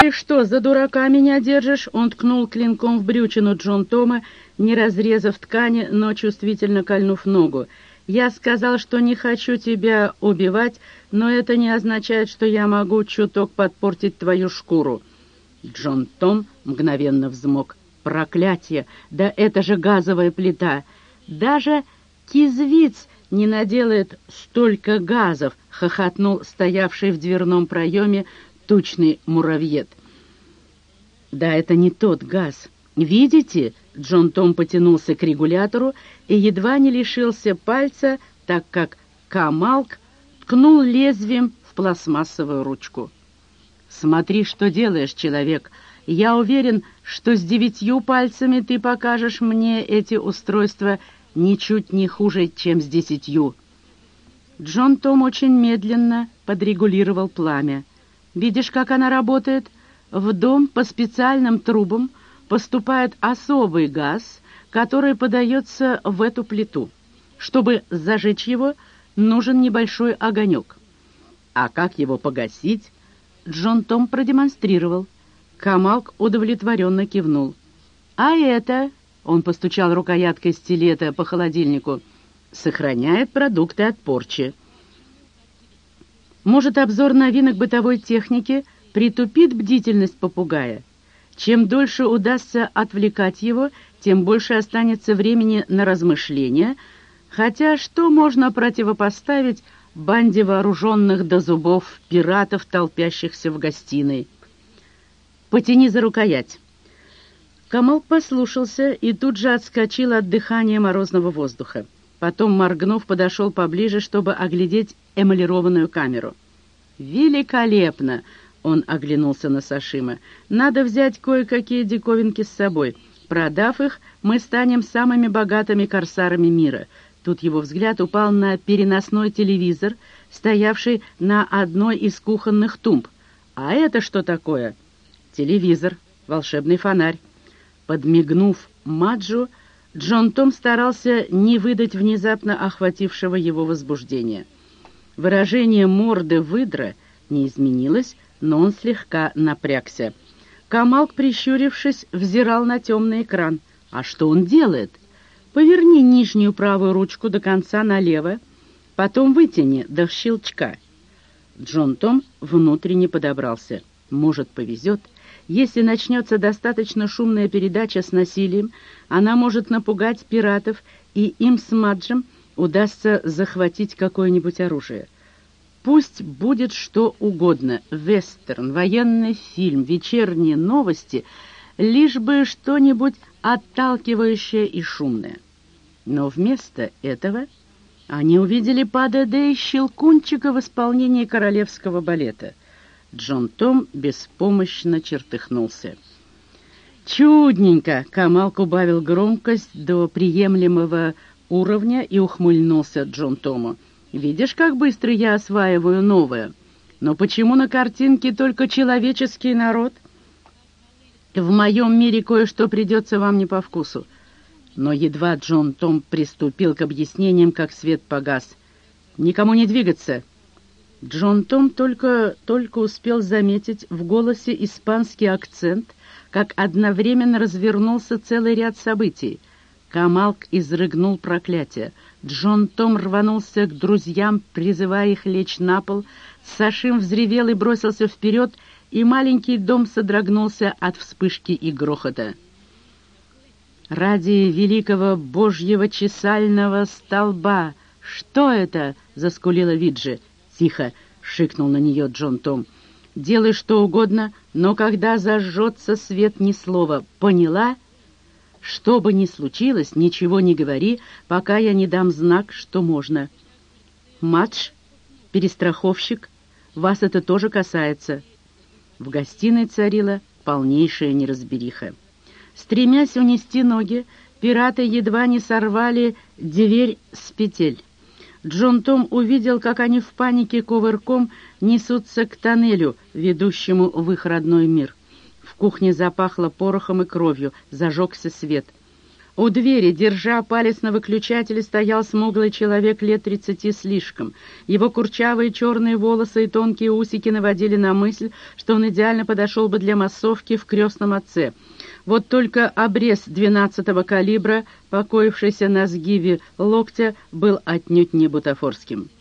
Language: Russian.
«Ты что, за дурака меня держишь?» Он ткнул клинком в брючину Джон Тома, не разрезав ткани, но чувствительно кольнув ногу. «Я сказал, что не хочу тебя убивать, но это не означает, что я могу чуток подпортить твою шкуру». Джон Том мгновенно взмок. «Проклятие! Да это же газовая плита! Даже кизвиц не наделает столько газов!» — хохотнул стоявший в дверном проеме тучный муравьед. «Да это не тот газ. Видите?» — Джон Том потянулся к регулятору и едва не лишился пальца, так как Камалк ткнул лезвием в пластмассовую ручку. «Смотри, что делаешь, человек. Я уверен, что с 9 пальцами ты покажешь мне эти устройства ничуть не хуже, чем с 10». Джон Том очень медленно подрегулировал пламя. «Видишь, как она работает? В дом по специальным трубам поступает особый газ, который подается в эту плиту. Чтобы зажечь его, нужен небольшой огонек. А как его погасить?» Джон Том продемонстрировал. Камалк удовлетворенно кивнул. «А это...» — он постучал рукояткой стилета по холодильнику. «Сохраняет продукты от порчи». Может, обзор новинок бытовой техники притупит бдительность попугая? Чем дольше удастся отвлекать его, тем больше останется времени на размышления, хотя что можно противопоставить банде вооруженных до зубов пиратов, толпящихся в гостиной? «Потяни за рукоять». Камал послушался и тут же отскочил от дыхания морозного воздуха. Потом, моргнув, подошел поближе, чтобы оглядеть эмалированную камеру. «Великолепно!» — он оглянулся на Сашима. «Надо взять кое-какие диковинки с собой. Продав их, мы станем самыми богатыми корсарами мира». Тут его взгляд упал на переносной телевизор, стоявший на одной из кухонных тумб. «А это что такое?» «Телевизор, волшебный фонарь». Подмигнув Маджу, Джон Том старался не выдать внезапно охватившего его возбуждения. Выражение морды выдра не изменилось, но он слегка напрягся. Камалк, прищурившись, взирал на темный экран. «А что он делает?» «Поверни нижнюю правую ручку до конца налево, потом вытяни до щелчка». Джон Том внутренне подобрался. «Может, повезет. Если начнется достаточно шумная передача с насилием, она может напугать пиратов, и им с Маджем удастся захватить какое-нибудь оружие. Пусть будет что угодно — вестерн, военный фильм, вечерние новости — лишь бы что-нибудь отталкивающее и шумное». Но вместо этого они увидели ПДД и Щелкунчика в исполнении королевского балета. Джон Том беспомощно чертыхнулся. «Чудненько!» — Камалк убавил громкость до приемлемого уровня и ухмыльнулся Джон Тому. «Видишь, как быстро я осваиваю новое? Но почему на картинке только человеческий народ? В моем мире кое-что придется вам не по вкусу». Но едва Джон Том приступил к объяснениям, как свет погас. «Никому не двигаться!» Джон Том только успел заметить в голосе испанский акцент, как одновременно развернулся целый ряд событий. Камалк изрыгнул проклятие. Джон Том рванулся к друзьям, призывая их лечь на пол. Сашим взревел и бросился вперед, и маленький дом содрогнулся от вспышки и грохота. «Ради великого божьего чесального столба! Что это?» — заскулила Виджи. «Тихо!» — шикнул на нее Джон Том. «Делай что угодно, но когда зажжется свет, ни слова. Поняла? Что бы ни случилось, ничего не говори, пока я не дам знак, что можно. Мадж, перестраховщик, вас это тоже касается». В гостиной царила полнейшая неразбериха. Стремясь унести ноги, пираты едва не сорвали дверь с петель. Джон Том увидел, как они в панике кувырком несутся к тоннелю, ведущему в их родной мир. В кухне запахло порохом и кровью, зажегся свет. У двери, держа палец на выключателе, стоял смуглый человек лет 30 слишком. Его курчавые черные волосы и тонкие усики наводили на мысль, что он идеально подошел бы для массовки в «Крестном отце». Вот только обрез 12-го калибра, покоившийся на сгибе локтя, был отнюдь не бутафорским.